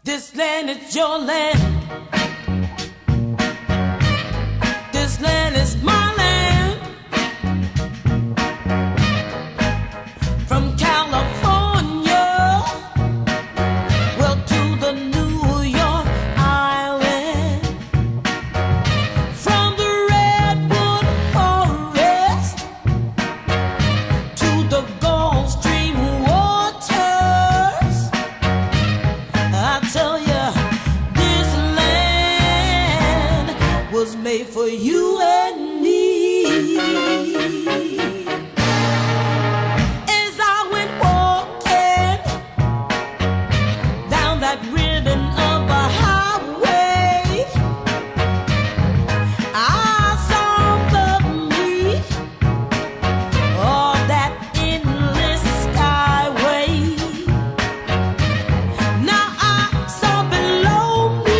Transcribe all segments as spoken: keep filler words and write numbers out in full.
This land is your land. This land is my land. From California, well, to the New York Island. From the Redwood Forest to the Gulf Stream waters. I tell you, this land was made for you and me. As I went walking down that ribbon of a highway, I saw above me all that endless skyway. Now I saw below me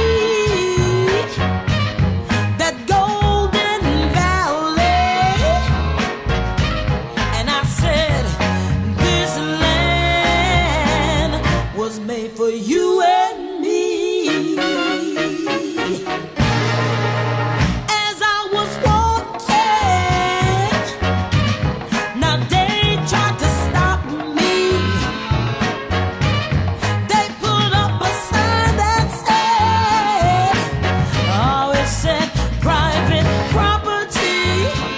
that golden valley, and I said, this land was made for you and me. As I was walking, now they tried to stop me. They put up a sign that said, oh, it said private property.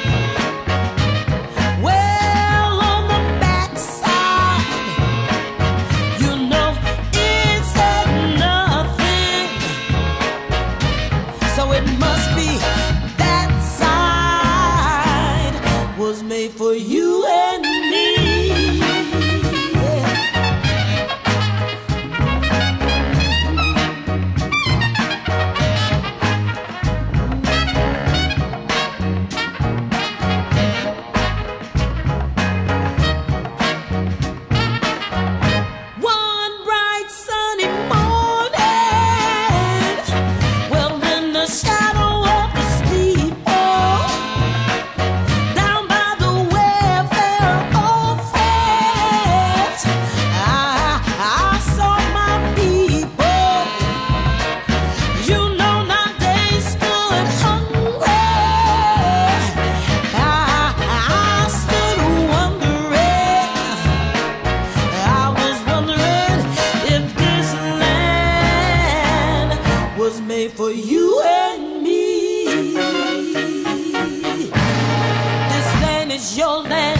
Well, on the backside, you know, it said nothing. So it must be that side was made for you and me. Yeah. One bright sunny morning, well, in the shadow of the steeple, down by the welfare office, I, I saw my people. You know, now they stood hungry. I, I stood wondering. I was wondering if this land was made for you and me. This land is your land.